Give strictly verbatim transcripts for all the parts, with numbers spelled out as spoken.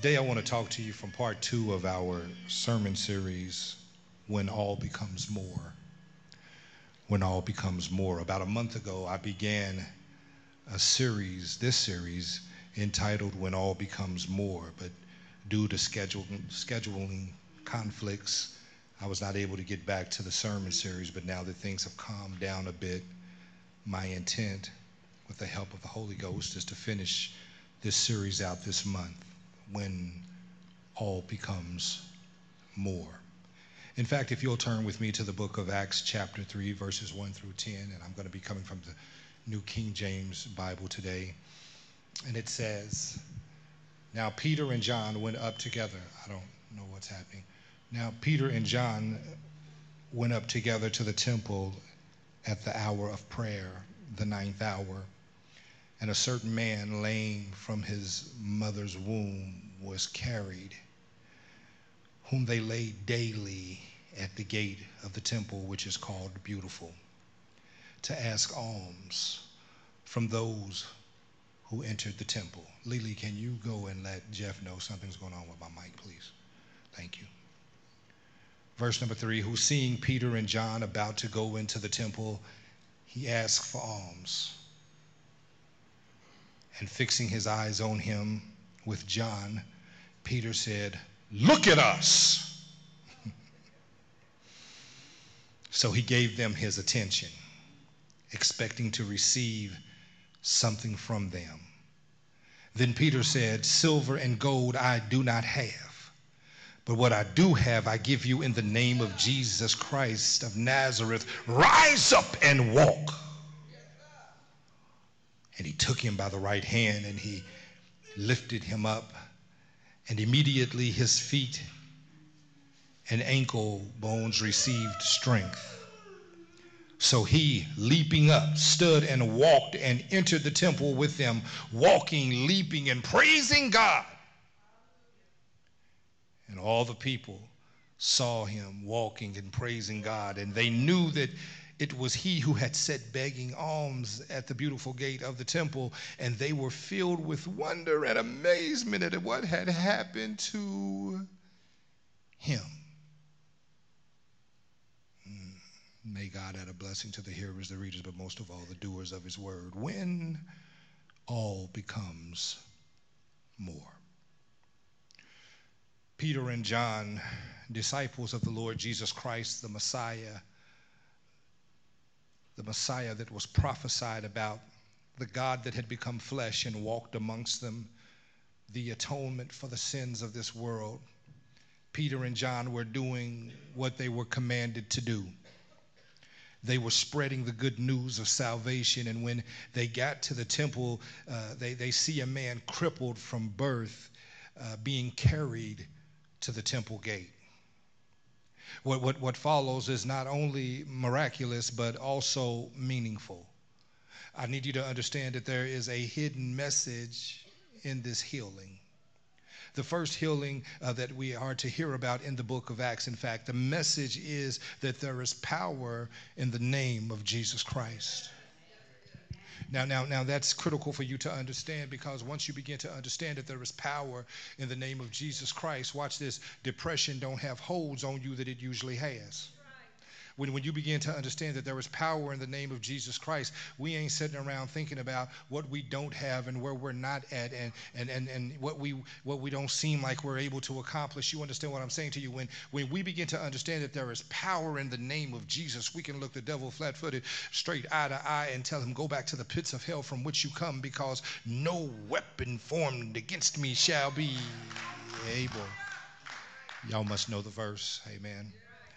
Today I want to talk to you from part two of our sermon series, When All Becomes More. When All Becomes More. About a month ago, I began a series, this series, entitled When All Becomes More, but due to schedule, scheduling conflicts, I was not able to get back to the sermon series, but now that things have calmed down a bit, my intent, with the help of the Holy Ghost, is to finish this series out this month, When All Becomes More. In fact, if you'll turn with me to the book of Acts chapter three, verses one through ten, and I'm going to be coming from the New King James Bible today, and it says, now Peter and John went up together. I don't know what's happening. Now Peter and John went up together to the temple at the hour of prayer, the ninth hour. And a certain man, lame from his mother's womb, was carried, whom they laid daily at the gate of the temple, which is called Beautiful, to ask alms from those who entered the temple. Lily, can you go and let Jeff know something's going on with my mic, please? Thank you. Verse number three, who seeing Peter and John about to go into the temple, he asked for alms. And fixing his eyes on him with John, Peter said, look at us. So he gave them his attention, expecting to receive something from them. Then Peter said, silver and gold I do not have, but what I do have I give you in the name of Jesus Christ of Nazareth. Rise up and walk. And he took him by the right hand, and he lifted him up, and immediately his feet and ankle bones received strength. So he, leaping up, stood and walked and entered the temple with them, walking, leaping, and praising God. And all the people saw him walking and praising God, and they knew that it was he who had sat begging alms at the beautiful gate of the temple, and they were filled with wonder and amazement at what had happened to him. May God add a blessing to the hearers, the readers, but most of all the doers of his word. When all becomes more. Peter and John, disciples of the Lord Jesus Christ, the Messiah, the Messiah that was prophesied about, the God that had become flesh and walked amongst them, the atonement for the sins of this world. Peter and John were doing what they were commanded to do. They were spreading the good news of salvation, and when they got to the temple, uh, they, they see a man crippled from birth uh, being carried to the temple gate. What, what, what follows is not only miraculous, but also meaningful. I need you to understand that there is a hidden message in this healing. The first healing uh, that we are to hear about in the book of Acts, in fact, the message is that there is power in the name of Jesus Christ. Now, now, now that's critical for you to understand, because once you begin to understand that there is power in the name of Jesus Christ, watch this, depression don't have holds on you that it usually has. When, when you begin to understand that there is power in the name of Jesus Christ, we ain't sitting around thinking about what we don't have and where we're not at and, and, and, and what we what we don't seem like we're able to accomplish. You understand what I'm saying to you? When, when we begin to understand that there is power in the name of Jesus, we can look the devil flat-footed, straight eye to eye, and tell him, go back to the pits of hell from which you come, because no weapon formed against me shall be able. Y'all must know the verse. Amen.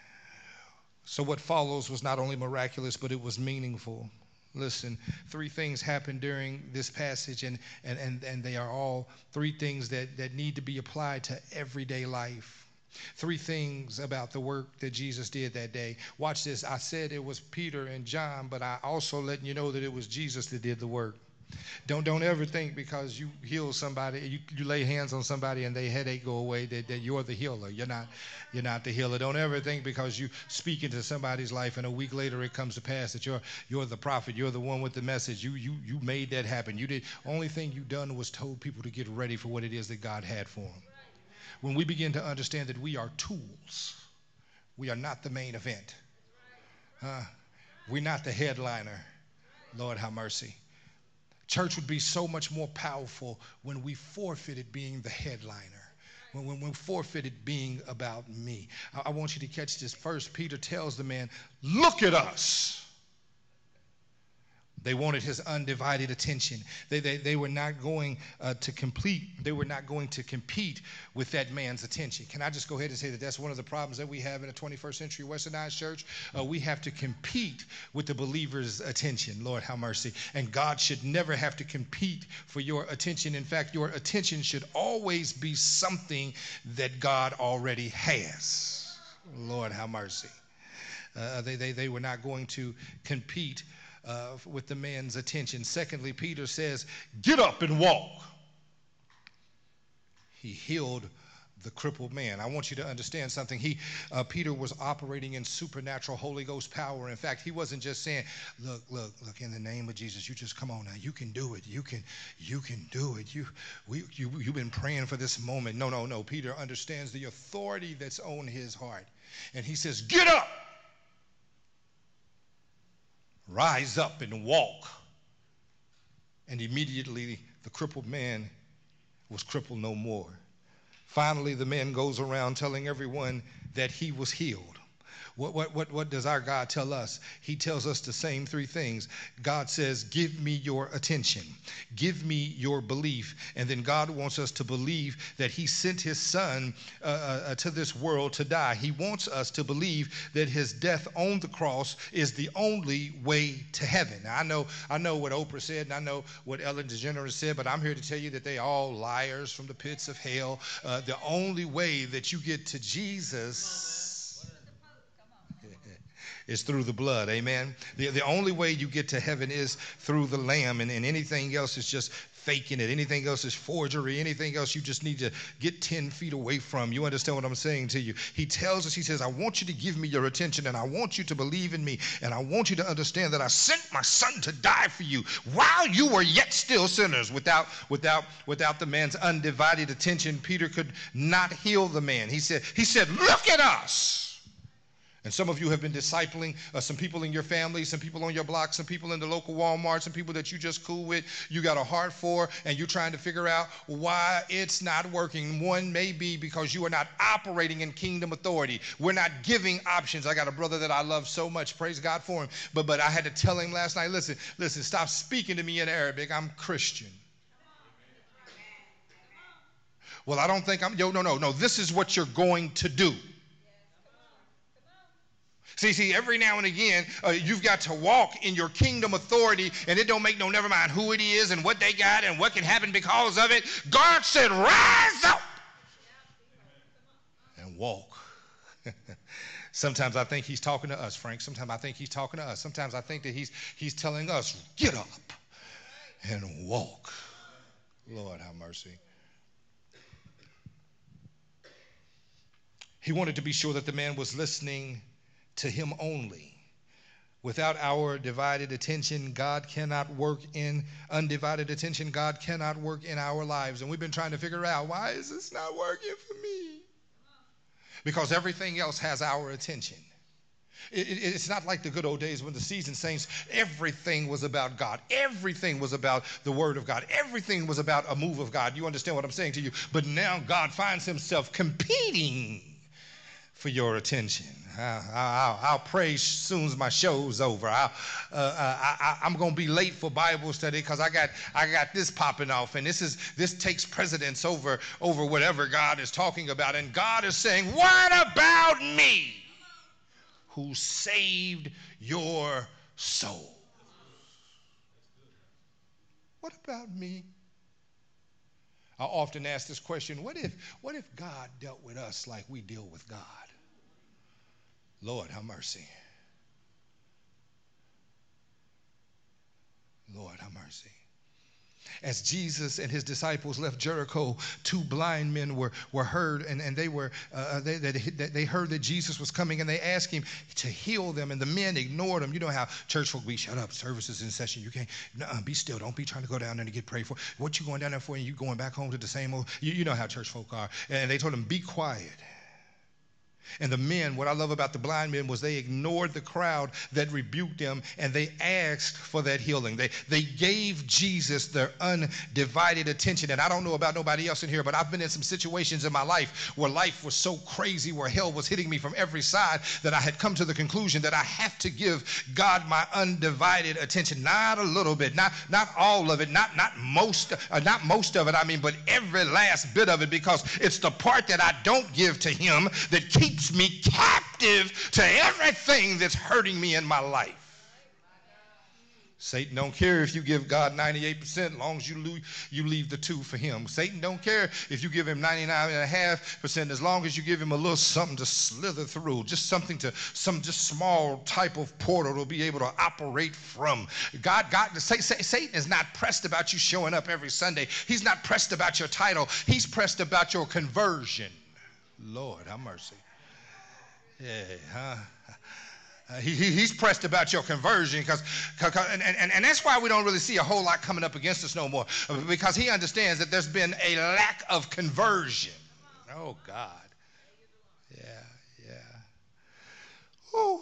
So what follows was not only miraculous, but it was meaningful. Listen, three things happened during this passage, and, and, and, and they are all three things that, that need to be applied to everyday life. Three things about the work that Jesus did that day. Watch this. I said it was Peter and John, but I also letting you know that it was Jesus that did the work. Don't don't ever think because you heal somebody, you, you lay hands on somebody and their headache go away, that, that you're the healer. You're not, you're not the healer. Don't ever think because you speak into somebody's life and a week later it comes to pass that you're you're the prophet, you're the one with the message. You you you made that happen. You did only thing you done was told people to get ready for what it is that God had for them. When we begin to understand that we are tools, we are not the main event. Uh, we're not the headliner. Lord, have mercy. Church would be so much more powerful when we forfeited being the headliner. When, when we forfeited being about me. I, I want you to catch this. First, Peter tells the man, look at us. They wanted his undivided attention. They, they, they were not going uh, to complete, they were not going to compete with that man's attention. Can I just go ahead and say that that's one of the problems that we have in a twenty-first century westernized church? Uh, we have to compete with the believer's attention. Lord, have mercy. And God should never have to compete for your attention. In fact, your attention should always be something that God already has. Lord, have mercy. Uh, they, they, they were not going to compete Uh, with the man's attention. Secondly, Peter says, get up and walk. He healed the crippled man. I want you to understand something. He, uh, Peter was operating in supernatural Holy Ghost power. In fact, he wasn't just saying, look, look, look, in the name of Jesus, you just come on now. You can do it. You can, you can do it. You, we, you, you've been praying for this moment. No, no, no. Peter understands the authority that's on his heart. And he says, get up. Rise up and walk. And immediately the crippled man was crippled no more. Finally, the man goes around telling everyone that he was healed. What, what, what, what does our God tell us? He tells us the same three things. God says, give me your attention. Give me your belief. And then God wants us to believe that he sent his son uh, uh, to this world to die. He wants us to believe that his death on the cross is the only way to heaven. Now, I know, I know what Oprah said, and I know what Ellen DeGeneres said, but I'm here to tell you that they all liars from the pits of hell. Uh, the only way that you get to Jesus is through the blood, amen? The, the only way you get to heaven is through the Lamb, and, and anything else is just faking it. Anything else is forgery. Anything else you just need to get ten feet away from. You understand what I'm saying to you? He tells us, he says, I want you to give me your attention, and I want you to believe in me, and I want you to understand that I sent my son to die for you while you were yet still sinners. Without, without, without the man's undivided attention, Peter could not heal the man. He said, he said, look at us. And some of you have been discipling uh, some people in your family, some people on your block, some people in the local Walmart, some people that you just cool with, you got a heart for, and you're trying to figure out why it's not working. One may be because you are not operating in kingdom authority. We're not giving options. I got a brother that I love so much. Praise God for him. But, but I had to tell him last night, listen, listen, stop speaking to me in Arabic. I'm Christian. Well, I don't think I'm, yo, no, no, no. This is what you're going to do. See, see, every now and again, uh, you've got to walk in your kingdom authority, and it don't make no never mind who it is and what they got and what can happen because of it. God said, rise up and walk. Sometimes I think he's talking to us, Frank. Sometimes I think he's talking to us. Sometimes I think that he's, he's telling us, get up and walk. Lord, have mercy. He wanted to be sure that the man was listening to him only. Without our divided attention, God cannot work in undivided attention. God cannot work in our lives. And we've been trying to figure out, why is this not working for me? Because everything else has our attention. It, it, it's not like the good old days when the seasoned saints, everything was about God. Everything was about the word of God. Everything was about a move of God. You understand what I'm saying to you? But now God finds himself competing for your attention. I'll, I'll, I'll pray as soon as my show's over. I'll, uh, I, I, I'm going to be late for Bible study because I got I got this popping off, and this is this takes precedence over over whatever God is talking about. And God is saying, "What about me, who saved your soul? What about me?" I often ask this question: What if what if God dealt with us like we deal with God? Lord, have mercy. Lord, have mercy. As Jesus and his disciples left Jericho, two blind men were, were heard, and, and they were uh, they, they, they heard that Jesus was coming, and they asked him to heal them, and the men ignored him. You know how church folk be, shut up, service is in session. You can't, nuh-uh, be still. Don't be trying to go down there to get prayed for. What you going down there for, and you going back home to the same old, you, you know how church folk are. And they told him, be quiet. And the men, what I love about the blind men was they ignored the crowd that rebuked them, and they asked for that healing. They, they gave Jesus their undivided attention. And I don't know about nobody else in here, but I've been in some situations in my life where life was so crazy, where hell was hitting me from every side, that I had come to the conclusion that I have to give God my undivided attention. Not a little bit, not, not all of it, not, not, most, uh, not most of it, I mean, but every last bit of it, because it's the part that I don't give to him that keeps me captive to everything that's hurting me in my life. Satan don't care if you give God ninety-eight percent, as long as you leave, you leave the two for him. Satan don't care if you give him ninety-nine and a half percent, as long as you give him a little something to slither through, just something to, some just small type of portal to be able to operate from. God, God, Satan is not pressed about you showing up every Sunday. He's not pressed about your title. He's pressed about your conversion. Lord, have mercy. Yeah, huh? Uh, he, he, he's pressed about your conversion, because, and, and, and that's why we don't really see a whole lot coming up against us no more, because he understands that there's been a lack of conversion. Oh, God. Yeah, yeah. Ooh.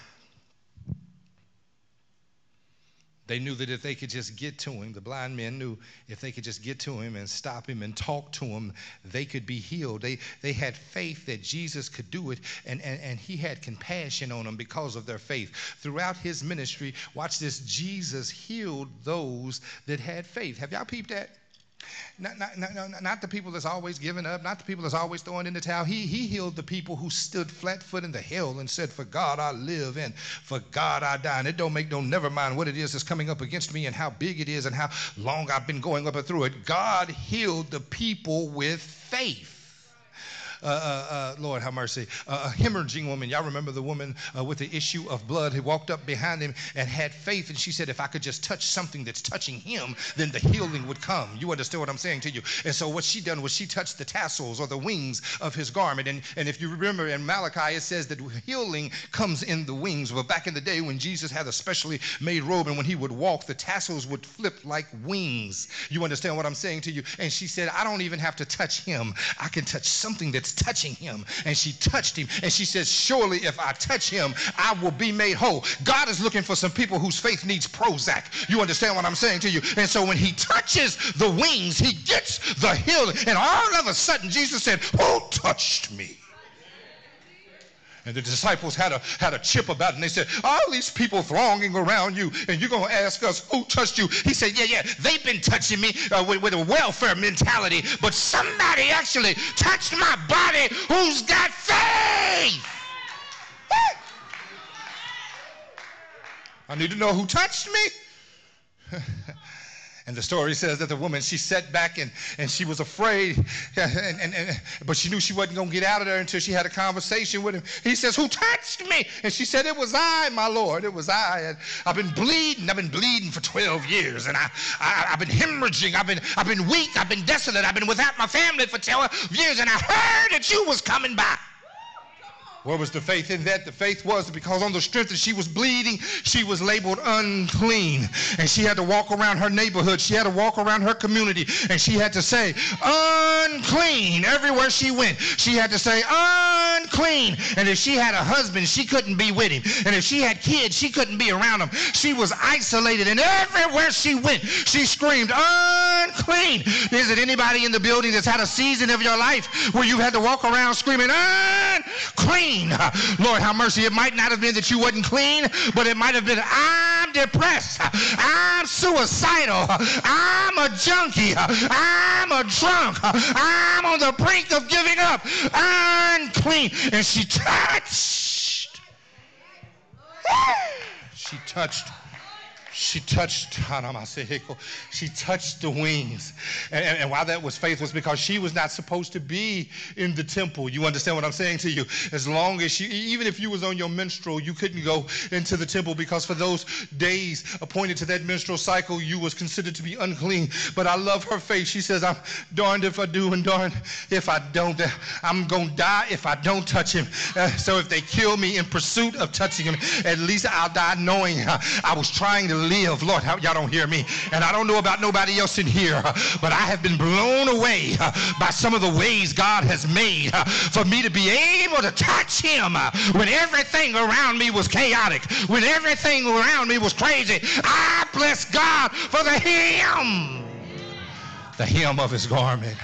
They knew that if they could just get to him, the blind men knew if they could just get to him and stop him and talk to him, they could be healed. They, they had faith that Jesus could do it, and, and, and he had compassion on them because of their faith. Throughout his ministry, watch this, Jesus healed those that had faith. Have y'all peeped that? Not, not, not, not the people that's always giving up, not the people that's always throwing in the towel. He, he healed the people who stood flat-foot in the hell and said, for God I live and for God I die. And it don't make no, never mind what it is that's coming up against me and how big it is and how long I've been going up and through it. God healed the people with faith. Uh, uh, uh, Lord have mercy, uh, a hemorrhaging woman. Y'all remember the woman uh, with the issue of blood who walked up behind him and had faith, and she said, if I could just touch something that's touching him, then the healing would come. You understand what I'm saying to you? And so what she done was she touched the tassels or the wings of his garment. And, and if you remember in Malachi, it says that healing comes in the wings. But back in the day when Jesus had a specially made robe, and when he would walk, the tassels would flip like wings. You understand what I'm saying to you? And she said, I don't even have to touch him. I can touch something that's touching him. And she touched him, and she says, surely if I touch him, I will be made whole. God is looking for some people whose faith needs Prozac. You understand what I'm saying to you? And so when he touches the wings, he gets the healing. And all of a sudden Jesus said, who touched me? And the disciples had a, had a chip about it, and they said, all these people thronging around you, and you're going to ask us who touched you? He said, yeah, yeah, they've been touching me uh, with, with a welfare mentality, but somebody actually touched my body who's got faith. I need to know who touched me. And the story says that the woman, she sat back and, and she was afraid, and, and, and, but she knew she wasn't going to get out of there until she had a conversation with him. He says, who touched me? And she said, it was I, my Lord, it was I. And I've been bleeding. I've been bleeding for twelve years, and I, I, I've been hemorrhaging. I've been, I've been weak. I've been desolate. I've been without my family for twelve years, and I heard that you was coming by. Where was the faith in that? The faith was because on the strength that she was bleeding, she was labeled unclean. And she had to walk around her neighborhood. She had to walk around her community. And she had to say, unclean. Everywhere she went, she had to say, unclean. And if she had a husband, she couldn't be with him. And if she had kids, she couldn't be around them. She was isolated. And everywhere she went, she screamed, unclean. Is it anybody in the building that's had a season of your life where you had to walk around screaming, unclean? Lord have mercy. It might not have been that you wasn't clean, but it might have been, I'm depressed, I'm suicidal, I'm a junkie, I'm a drunk, I'm on the brink of giving up, unclean. And she touched, she touched, She touched, she touched the wings. And, and, and why that was faith was because she was not supposed to be in the temple. You understand what I'm saying to you? As long as she, even if you was on your menstrual, you couldn't go into the temple because for those days appointed to that menstrual cycle, you was considered to be unclean. But I love her faith. She says, I'm darned if I do and darned if I don't. I'm going to die if I don't touch him. Uh, so if they kill me in pursuit of touching him, at least I'll die knowing uh, I was trying to live. Lord, y'all don't hear me. And I don't know about nobody else in here, but I have been blown away by some of the ways God has made for me to be able to touch him when everything around me was chaotic, when everything around me was crazy. I bless God for the hem, the hem of his garment.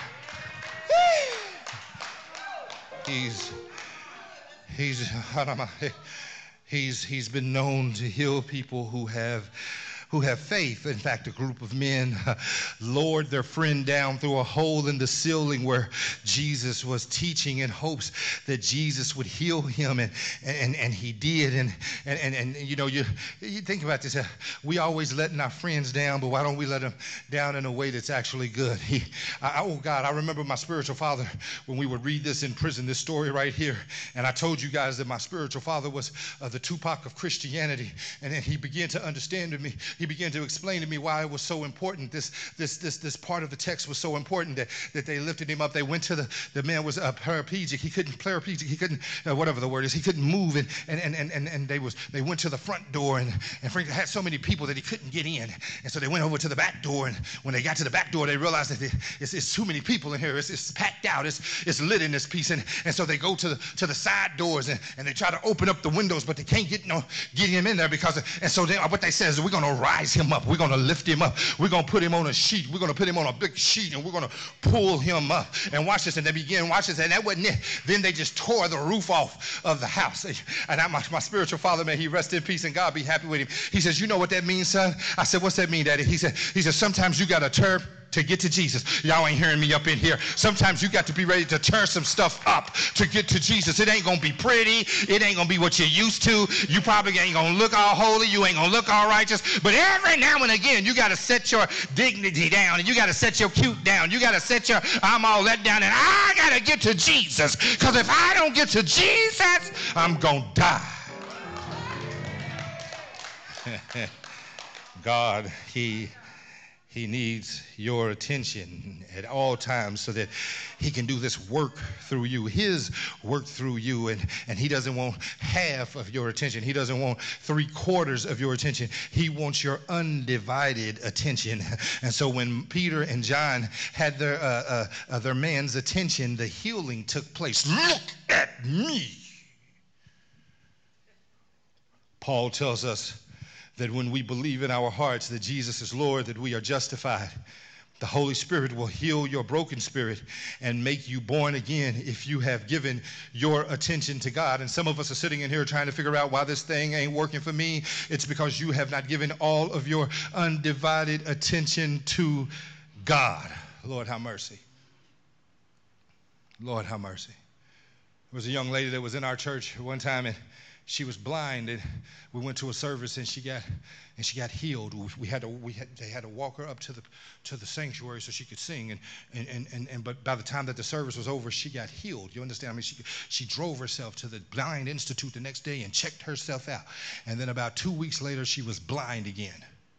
He's, he's, He's, he's been known to heal people who have, who have faith. In fact, a group of men uh, lowered their friend down through a hole in the ceiling where Jesus was teaching in hopes that Jesus would heal him, and, and, and he did. And, and, and, and you know, you, you think about this. Uh, we always letting our friends down, but why don't we let them down in a way that's actually good? He, I, oh, God, I remember my spiritual father when we would read this in prison, this story right here. And I told you guys that my spiritual father was uh, the Tupac of Christianity. And then he began to understand to me. He began to explain to me why it was so important. This this this this part of the text was so important that, that they lifted him up. They went to the, the man was a paraplegic. He couldn't paraplegic. He couldn't uh, whatever the word is. He couldn't move, and and and and and they was they went to the front door, and and Frank had so many people that he couldn't get in, and so they went over to the back door. And when they got to the back door, they realized that it's, it's too many people in here. It's, it's packed out. It's it's lit in this piece, and and so they go to the to the side doors, and, and they try to open up the windows, but they can't get no get him in there because and so they, what they say is we're gonna rise him up. We're going to lift him up. We're going to put him on a sheet. We're going to put him on a big sheet, and we're going to pull him up. And watch this. And they began, watch this. And that wasn't it. Then they just tore the roof off of the house. And I, my, my spiritual father, man, he rest in peace, and God be happy with him. He says, you know what that means, son? I said, what's that mean, Daddy? He said, he said, sometimes you got to turn to get to Jesus. Y'all ain't hearing me up in here. Sometimes you got to be ready to turn some stuff up to get to Jesus. It ain't going to be pretty. It ain't going to be what you're used to. You probably ain't going to look all holy. You ain't going to look all righteous. But every now and again, you got to set your dignity down, and you got to set your cute down. You got to set your I'm all let down, and I got to get to Jesus. Because if I don't get to Jesus, I'm going to die. God, he... He needs your attention at all times so that he can do this work through you, his work through you. And, and he doesn't want half of your attention. He doesn't want three quarters of your attention. He wants your undivided attention. And so when Peter and John had their, uh, uh, uh, their man's attention, the healing took place. Look at me. Paul tells us that when we believe in our hearts that Jesus is Lord, that we are justified. The Holy Spirit will heal your broken spirit and make you born again if you have given your attention to God. And some of us are sitting in here trying to figure out why this thing ain't working for me. It's because you have not given all of your undivided attention to God. Lord, have mercy. Lord, have mercy. There was a young lady that was in our church one time, and she was blind, and we went to a service, and she got and she got healed. We had to we had they had to walk her up to the to the sanctuary so she could sing, and and and and, and but by the time that the service was over, she got healed. You understand? I mean, she she drove herself to the Blind Institute the next day and checked herself out, and then about two weeks later, she was blind again.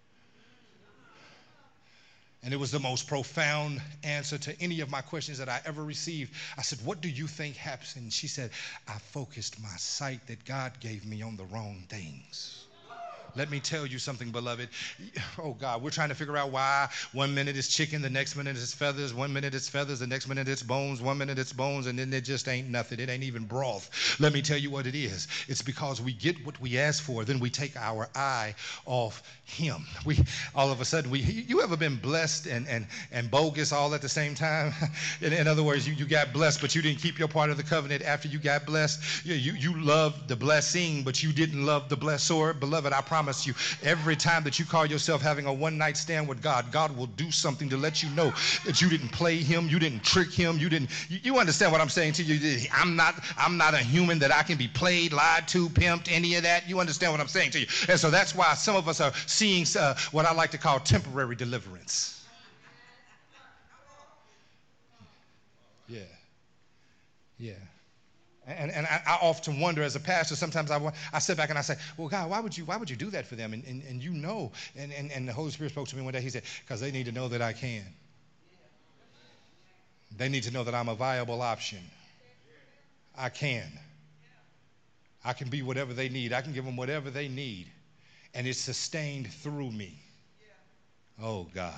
And it was the most profound answer to any of my questions that I ever received. I said, what do you think happens? And she said, I focused my sight that God gave me on the wrong things. Let me tell you something, beloved. Oh, God, we're trying to figure out why one minute it's chicken, the next minute it's feathers, one minute it's feathers, the next minute it's bones, one minute it's bones, and then it just ain't nothing. It ain't even broth. Let me tell you what it is. It's because we get what we ask for, then we take our eye off him. We all of a sudden, we you ever been blessed and and, and bogus all at the same time? in, in other words, you, you got blessed, but you didn't keep your part of the covenant after you got blessed. You, you, you loved the blessing, but you didn't love the blessor. Beloved, I promise promise you, every time that you call yourself having a one-night stand with God, God will do something to let you know that you didn't play him, you didn't trick him, you didn't, you, you understand what I'm saying to you? I'm not, I'm not a human that I can be played, lied to, pimped, any of that. You understand what I'm saying to you? And so that's why some of us are seeing uh, what I like to call temporary deliverance. Yeah. Yeah. And, and I, I often wonder as a pastor, sometimes I, I sit back and I say, well, God, why would you, why would you do that for them? And, and, and you know, and, and, and the Holy Spirit spoke to me one day. He said, because they need to know that I can. They need to know that I'm a viable option. I can. I can be whatever they need. I can give them whatever they need. And it's sustained through me. Oh, God.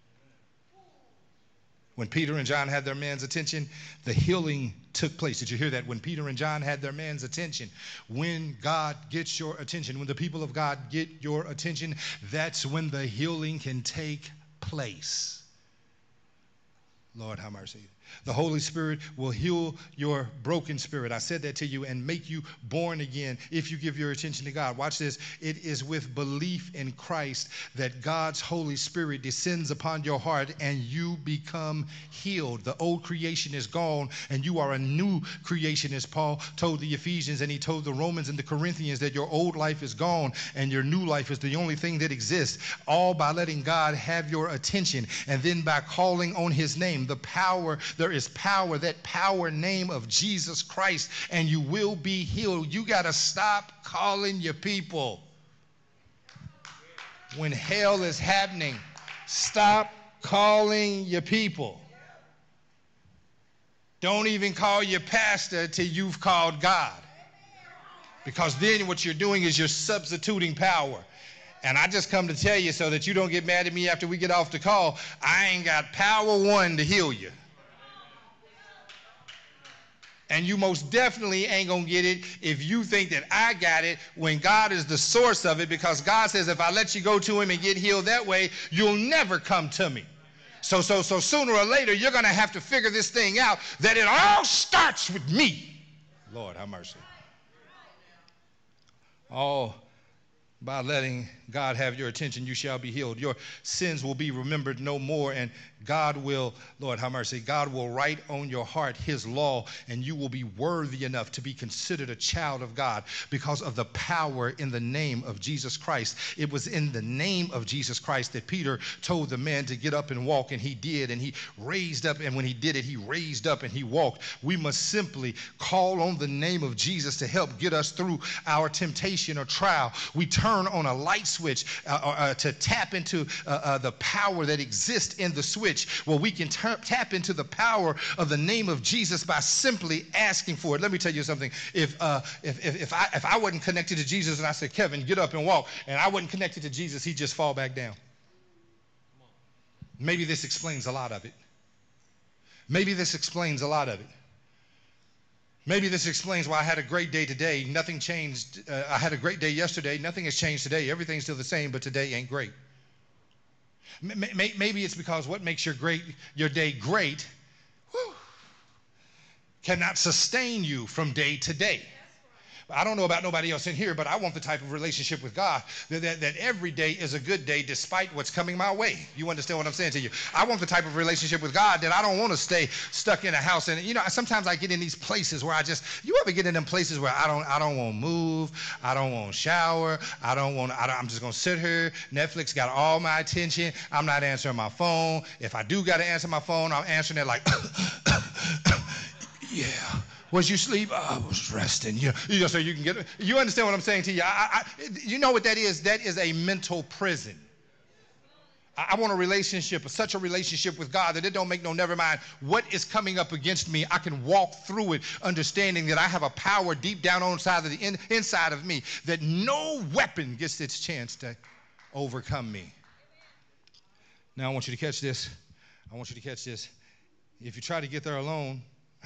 When Peter and John had their man's attention, the healing took place. Did you hear that? When Peter and John had their man's attention, when God gets your attention, when the people of God get your attention, that's when the healing can take place. Lord, have mercy. The Holy Spirit will heal your broken spirit. I said that to you, and make you born again if you give your attention to God. Watch this. It is with belief in Christ that God's Holy Spirit descends upon your heart and you become healed. The old creation is gone and you are a new creation, as Paul told the Ephesians, and he told the Romans and the Corinthians that your old life is gone and your new life is the only thing that exists, all by letting God have your attention and then by calling on his name. The power, there is power, that power name of Jesus Christ, and you will be healed. You got to stop calling your people when hell is happening. Stop calling your people. Don't even call your pastor till you've called God, because then what you're doing is you're substituting power. And I just come to tell you so that you don't get mad at me after we get off the call. I ain't got power one to heal you. And you most definitely ain't going to get it if you think that I got it when God is the source of it, because God says if I let you go to him and get healed that way, you'll never come to me. So, so, so sooner or later, you're going to have to figure this thing out, that it all starts with me. Lord, have mercy. All by letting God have your attention, you shall be healed. Your sins will be remembered no more, and God will, Lord, have mercy, God will write on your heart his law, and you will be worthy enough to be considered a child of God because of the power in the name of Jesus Christ. It was in the name of Jesus Christ that Peter told the man to get up and walk, and he did, and he raised up, and when he did it, he raised up and he walked. We must simply call on the name of Jesus to help get us through our temptation or trial. We turn on a light switch uh, uh, to tap into uh, uh, the power that exists in the switch. Well, we can t- tap into the power of the name of Jesus by simply asking for it. Let me tell you something. If uh, if, if, if I if I wasn't connected to Jesus and I said, Kevin, get up and walk, and I wasn't connected to Jesus, he'd just fall back down. Maybe this explains a lot of it. Maybe this explains a lot of it. Maybe this explains why I had a great day today. Nothing changed. Uh, I had a great day yesterday. Nothing has changed today. Everything's still the same, but today ain't great. Maybe it's because what makes your great your day great whew, cannot sustain you from day to day. I don't know about nobody else in here, but I want the type of relationship with God that, that, that every day is a good day despite what's coming my way. You understand what I'm saying to you? I want the type of relationship with God that I don't want to stay stuck in a house. And, you know, sometimes I get in these places where I just, you ever get in them places where I don't I don't want to move, I don't want to shower, I don't want to, I'm just going to sit here. Netflix got all my attention. I'm not answering my phone. If I do got to answer my phone, I'm answering it like, yeah. Was you sleep? Oh, I was resting. You, you know, so you can get, you understand what I'm saying to you? I, I, you know what that is? That is a mental prison. I, I want a relationship, such a relationship with God that it don't make no never mind what is coming up against me. I can walk through it understanding that I have a power deep down on inside of the in, inside of me that no weapon gets its chance to overcome me. Now I want you to catch this. I want you to catch this. If you try to get there alone,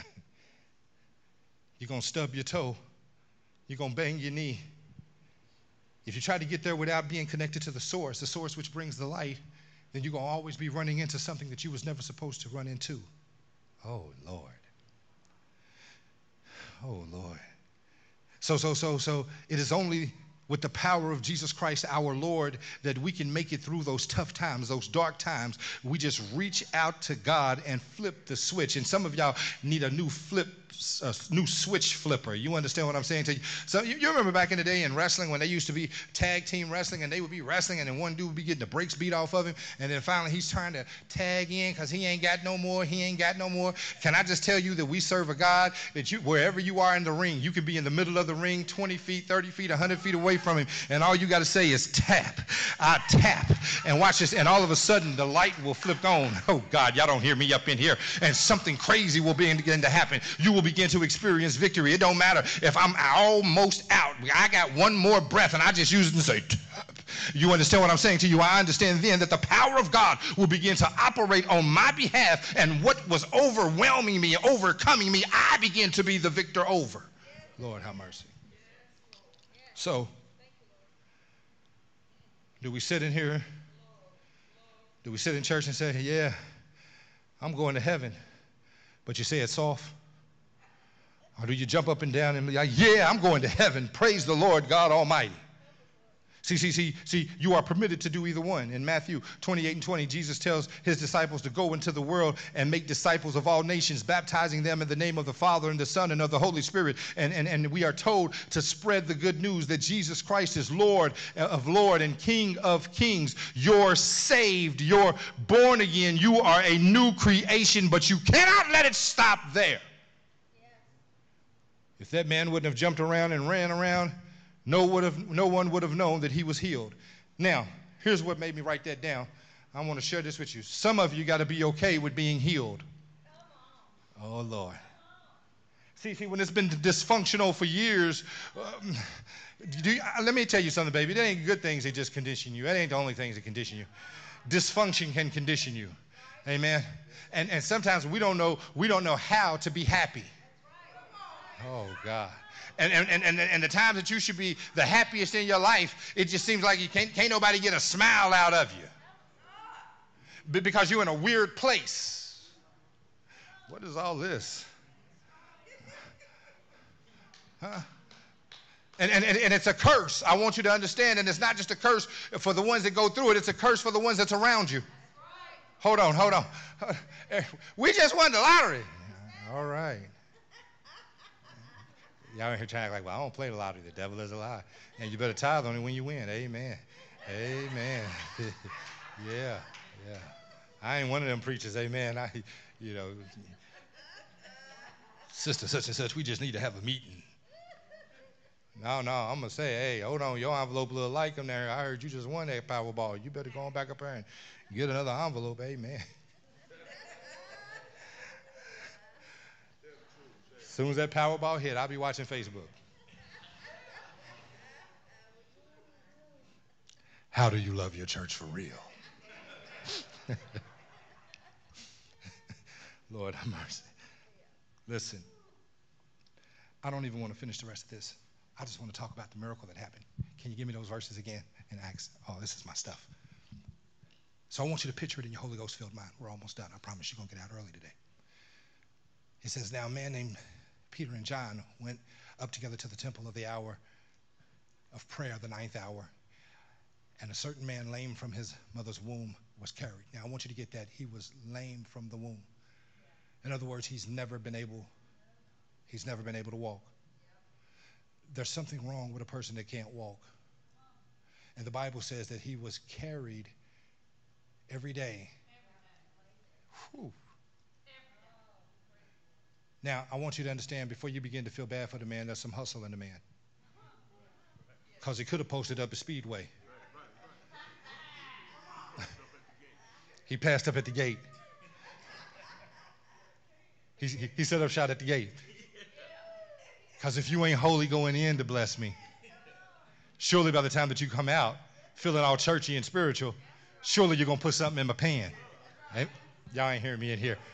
you're going to stub your toe. You're going to bang your knee. If you try to get there without being connected to the source, the source which brings the light, then you're going to always be running into something that you was never supposed to run into. Oh, Lord. Oh, Lord. So, so, so, so it is only with the power of Jesus Christ, our Lord, that we can make it through those tough times, those dark times. We just reach out to God and flip the switch. And some of y'all need a new flip, a new switch flipper. You understand what I'm saying to you? So you, you remember back in the day in wrestling when they used to be tag team wrestling, and they would be wrestling, and then one dude would be getting the brakes beat off of him, and then finally he's trying to tag in because he ain't got no more, he ain't got no more. Can I just tell you that we serve a God that you, wherever you are in the ring, you can be in the middle of the ring, twenty feet, thirty feet, one hundred feet away from him, and all you got to say is tap. I tap. And watch this, and all of a sudden the light will flip on. Oh God, y'all don't hear me up in here. And something crazy will begin to happen. You will begin to experience victory. It don't matter if I'm almost out. I got one more breath, and I just use it and say tap. You understand what I'm saying to you? I understand then that the power of God will begin to operate on my behalf, and what was overwhelming me, overcoming me, I begin to be the victor over. Lord, have mercy. So, do we sit in here? Do we sit in church and say, yeah, I'm going to heaven, but you say it soft? Or do you jump up and down and be like, yeah, I'm going to heaven. Praise the Lord God Almighty. See, see, see, see, you are permitted to do either one. In Matthew twenty-eight and twenty, Jesus tells his disciples to go into the world and make disciples of all nations, baptizing them in the name of the Father and the Son and of the Holy Spirit. And, and, and we are told to spread the good news that Jesus Christ is Lord of Lords and King of Kings. You're saved. You're born again. You are a new creation, but you cannot let it stop there. If that man wouldn't have jumped around and ran around, No, would have, no one would have known that he was healed. Now, here's what made me write that down. I want to share this with you. Some of you got to be okay with being healed. Oh, Lord. See, see, when it's been dysfunctional for years, um, do you, uh, let me tell you something, baby. That ain't good things that just condition you. That ain't the only things that condition you. Dysfunction can condition you. Amen. And, and sometimes we don't know, we don't know how to be happy. Oh, God. And, and, and, and the times that you should be the happiest in your life, it just seems like you can't, can't nobody get a smile out of you. Because you're in a weird place. What is all this? Huh? And, and, and it's a curse. I want you to understand, and it's not just a curse for the ones that go through it, it's a curse for the ones that's around you. Hold on, hold on. We just won the lottery. All right. Y'all in here trying to act like, well, I don't play the lottery. The devil is a lie. And you better tithe on it when you win. Amen. Amen. Yeah, yeah. I ain't one of them preachers. Amen. I, you know, sister such and such, we just need to have a meeting. No, no, I'm going to say, hey, hold on, your envelope a little like them there. I heard you just won that Powerball. You better go on back up there and get another envelope. Amen. As soon as that Powerball hit, I'll be watching Facebook. How do you love your church for real? Lord have mercy. Listen, I don't even want to finish the rest of this. I just want to talk about the miracle that happened. Can you give me those verses again in Acts? Oh, this is my stuff. So I want you to picture it in your Holy Ghost-filled mind. We're almost done. I promise you're going to get out early today. It says, now a man named Peter and John went up together to the temple of the hour of prayer, the ninth hour, and a certain man lame from his mother's womb was carried. Now, I want you to get that. He was lame from the womb. In other words, he's never been able, he's never been able to walk. There's something wrong with a person that can't walk. And the Bible says that he was carried every day. Whew. Now, I want you to understand, before you begin to feel bad for the man, there's some hustle in the man. Because he could have posted up a Speedway. He passed up at the gate. He, he, he set up shot at the gate. Because if you ain't holy going in to bless me, surely by the time that you come out, feeling all churchy and spiritual, surely you're going to put something in my pan. Right? Y'all ain't hearing me in here.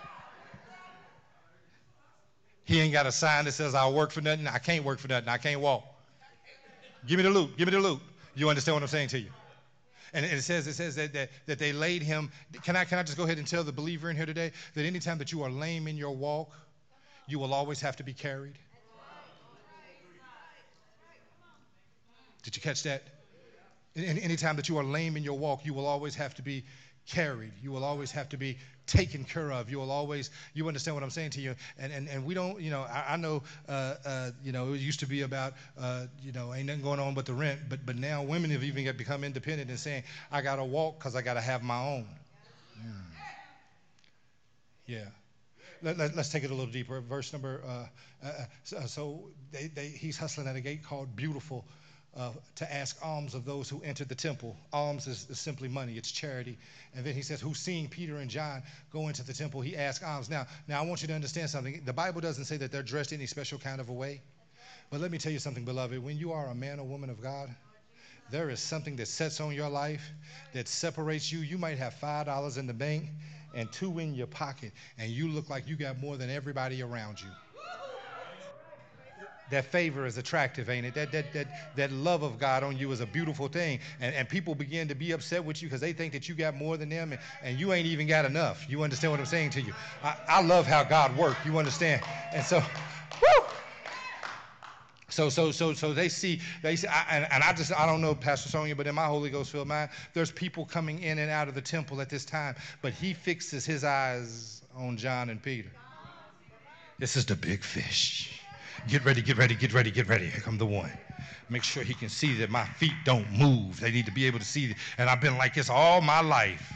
He ain't got a sign that says I'll work for nothing. I can't work for nothing. I can't walk. Give me the loot. Give me the loot. You understand what I'm saying to you? And it says, it says that, that, that they laid him. Can I, can I just go ahead and tell the believer in here today that anytime that you are lame in your walk, you will always have to be carried? Did you catch that? Any, anytime that you are lame in your walk, you will always have to be carried. You will always have to be taken care of. You will always, you understand what I'm saying to you. And and, and we don't, you know, I, I know, uh, uh, you know, it used to be about, uh, you know, ain't nothing going on but the rent. But but now women have even got become independent and saying, I got to walk because I got to have my own. Mm. Yeah. Let, let, let's take it a little deeper. Verse number, uh, uh, so, so they, they, he's hustling at a gate called Beautiful. Uh, to ask alms of those who entered the temple. Alms is, is simply money. It's charity. And then he says, who's seeing Peter and John go into the temple, he asked alms. Now, now I want you to understand something. The Bible doesn't say that they're dressed any special kind of a way. But let me tell you something, beloved. When you are a man or woman of God, there is something that sets on your life that separates you. You might have five dollars in the bank and two in your pocket, and you look like you got more than everybody around you. That favor is attractive, ain't it? That, that, that, that love of God on you is a beautiful thing. And, and people begin to be upset with you because they think that you got more than them and, and you ain't even got enough. You understand what I'm saying to you? I, I love how God works. You understand? And so, woo! So, so, so, so they see, they see, I, and, and I just, I don't know, Pastor Sonia, but in my Holy Ghost filled mind, there's people coming in and out of the temple at this time, but he fixes his eyes on John and Peter. This is the big fish. Get ready, get ready, get ready, get ready. Here come the one. Make sure he can see that my feet don't move. They need to be able to see, and I've been like this all my life.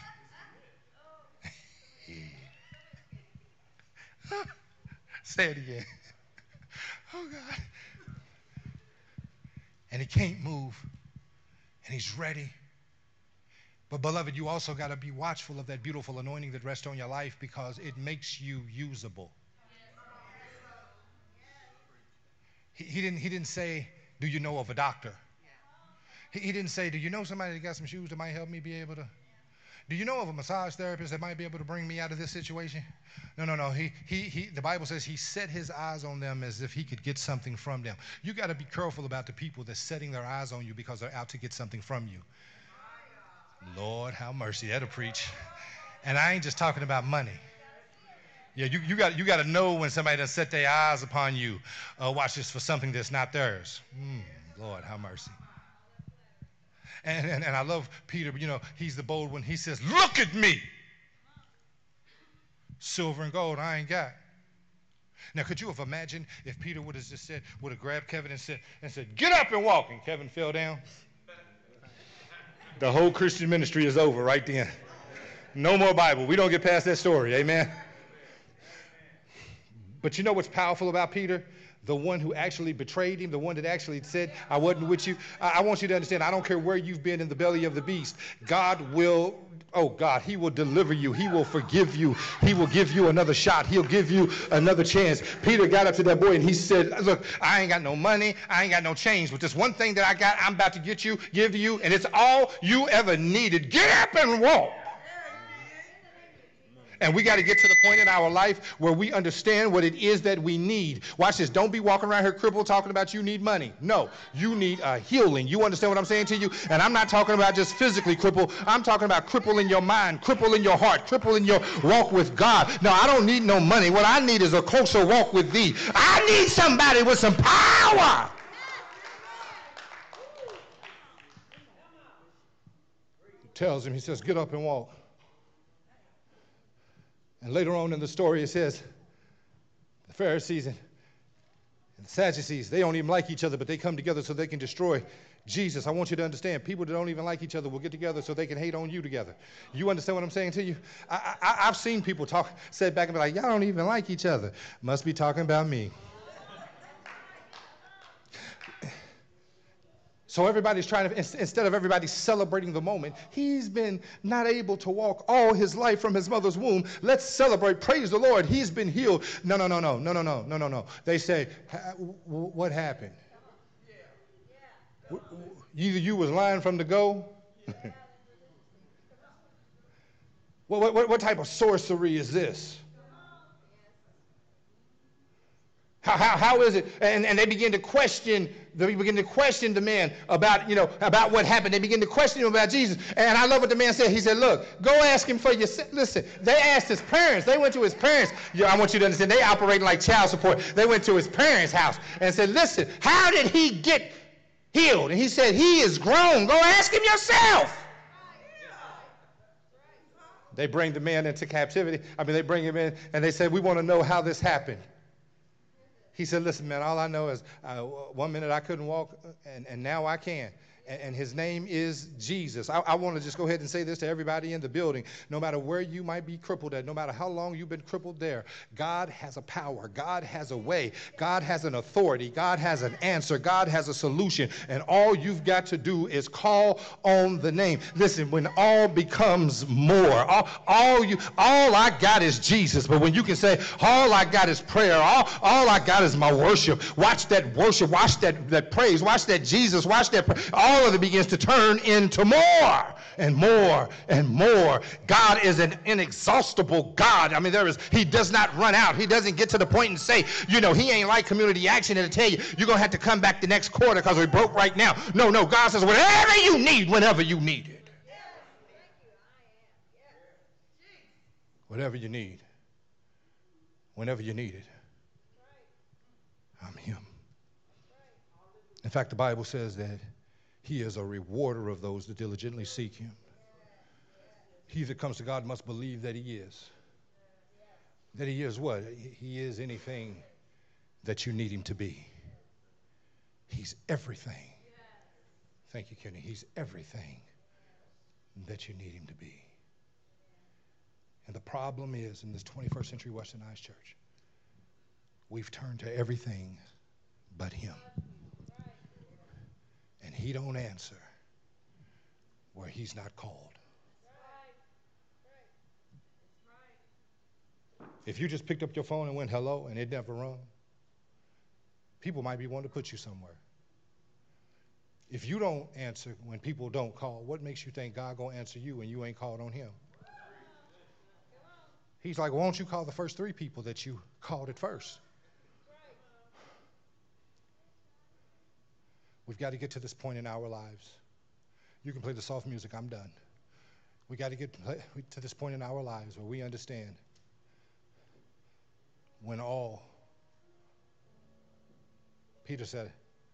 Say it again. Oh, God. And he can't move, and he's ready. But, beloved, you also got to be watchful of that beautiful anointing that rests on your life because it makes you usable. He, he, didn't, he didn't say, do you know of a doctor? He, he didn't say, do you know somebody that got some shoes that might help me be able to? Do you know of a massage therapist that might be able to bring me out of this situation? No, no, no. He, he, he, the Bible says he set his eyes on them as if he could get something from them. You got to be careful about the people that's setting their eyes on you because they're out to get something from you. Lord, have mercy. That'll preach. And I ain't just talking about money. Yeah, you, you got you got to know when somebody done set their eyes upon you. Uh, watch this, for something that's not theirs. Mm, Lord, have mercy. And, and and I love Peter. You know, he's the bold one. He says, "Look at me. Silver and gold I ain't got." Now, could you have imagined if Peter would have just said, would have grabbed Kevin and said, and said, "Get up and walk," and Kevin fell down? The whole Christian ministry is over right then. No more Bible. We don't get past that story. Amen. But you know what's powerful about Peter? The one who actually betrayed him, the one that actually said, I wasn't with you. I, I want you to understand, I don't care where you've been in the belly of the beast. God will, oh God, he will deliver you. He will forgive you. He will give you another shot. He'll give you another chance. Peter got up to that boy and he said, look, I ain't got no money. I ain't got no change. But this one thing that I got, I'm about to get you, give you, and it's all you ever needed. Get up and walk. And we got to get to the point in our life where we understand what it is that we need. Watch this. Don't be walking around here crippled talking about you need money. No, you need a healing. You understand what I'm saying to you? And I'm not talking about just physically crippled. I'm talking about cripple in your mind, cripple in your heart, cripple in your walk with God. No, I don't need no money. What I need is a closer walk with thee. I need somebody with some power. He tells him, he says, get up and walk. And later on in the story, it says, the Pharisees and, and the Sadducees, they don't even like each other, but they come together so they can destroy Jesus. I want you to understand, people that don't even like each other will get together so they can hate on you together. You understand what I'm saying to you? I, I, I've seen people talk, sit back and be like, y'all don't even like each other. Must be talking about me. So everybody's trying to, instead of everybody celebrating the moment, he's been not able to walk all his life from his mother's womb. Let's celebrate. Praise the Lord. He's been healed. No, no, no, no, no, no, no, no, no, no. They say, what happened? Either you was lying from the go. what, what, what type of sorcery is this? How, how, how is it? And, and they begin to question, they begin to question the man about, you know, about what happened. They begin to question him about Jesus. And I love what the man said. He said, look, go ask him for yourself. Listen, they asked his parents. They went to his parents. Yeah, I want you to understand, they operating like child support. They went to his parents' house and said, listen, how did he get healed. And he said, he is grown. Go ask him yourself. They bring the man into captivity. I mean, they bring him in, and they say, we want to know how this happened. He said, listen, man, all I know is uh, one minute I couldn't walk, and, and now I can. And, and his name is Jesus. I, I want to just go ahead and say this to everybody in the building. No matter where you might be crippled at, no matter how long you've been crippled there, God has a power. God has a way. God has an authority. God has an answer. God has a solution. And all you've got to do is call on the name. Listen, when all becomes more, all, all, you, all I got is Jesus. But when you can say, all I got is prayer, all, all I got is my worship. Watch that worship. Watch that, that praise. Watch that Jesus. Watch that praise. All All of it begins to turn into more and more and more. God is an inexhaustible God. I mean, there is, he does not run out. He doesn't get to the point and say, you know, he ain't like Community Action and tell you, you're going to have to come back the next quarter because we broke right now. No, no, God says, whatever you need, whenever you need it. Whatever you need, whenever you need it. I'm him. In fact, the Bible says that he is a rewarder of those that diligently seek him. He that comes to God must believe that he is. That he is what? He is anything that you need him to be. He's everything. Thank you, Kenny. He's everything that you need him to be. And the problem is, in this twenty-first century Westernized church, we've turned to everything but him. And he don't answer where he's not called. If you just picked up your phone and went hello and it never rung, people might be wanting to put you somewhere. If you don't answer when people don't call, what makes you think God gonna answer you when you ain't called on him? He's like, why don't you call the first three people that you called at first? We've got to get to this point in our lives. You can play the soft music. I'm done. We got to get to this point in our lives where we understand when all, Peter said,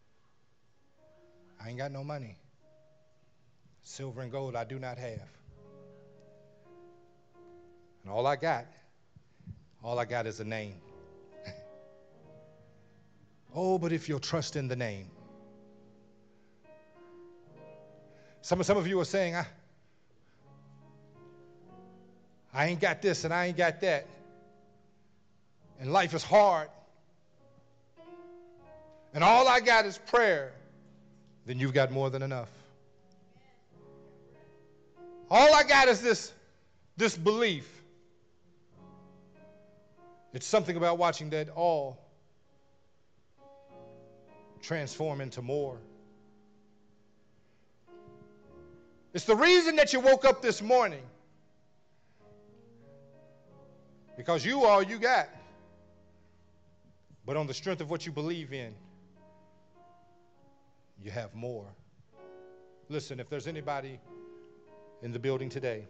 I ain't got no money. Silver and gold I do not have. And all I got, all I got is a name. Oh, but if you'll trust in the name. Some, some of you are saying, I, I ain't got this and I ain't got that. And life is hard. And all I got is prayer. Then you've got more than enough. All I got is this, this belief. It's something about watching that all transform into more. It's the reason that you woke up this morning. Because you all you got. But on the strength of what you believe in, you have more. Listen, if there's anybody in the building today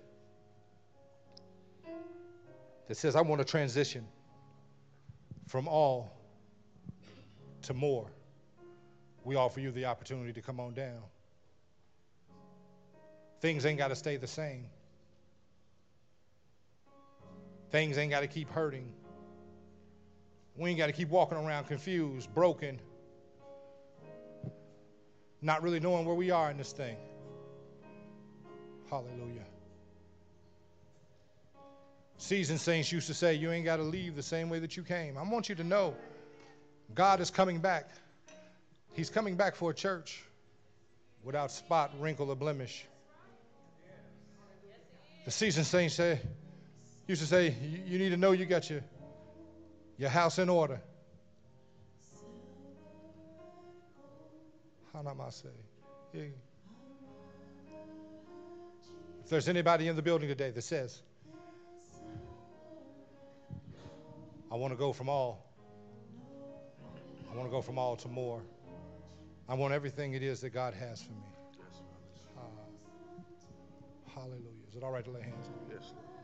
that says, I want to transition from all to more, we offer you the opportunity to come on down. Things ain't got to stay the same. Things ain't got to keep hurting. We ain't got to keep walking around confused, broken, not really knowing where we are in this thing. Hallelujah. Seasoned saints used to say, you ain't got to leave the same way that you came. I want you to know God is coming back. He's coming back for a church without spot, wrinkle, or blemish. The seasoned saints say, used to say, you, you need to know you got your, your house in order. How am I say? Yeah. If there's anybody in the building today that says, I want to go from all, I want to go from all to more. I want everything it is that God has for me. Uh, hallelujah. Is it all right to lay hands on you? Yes.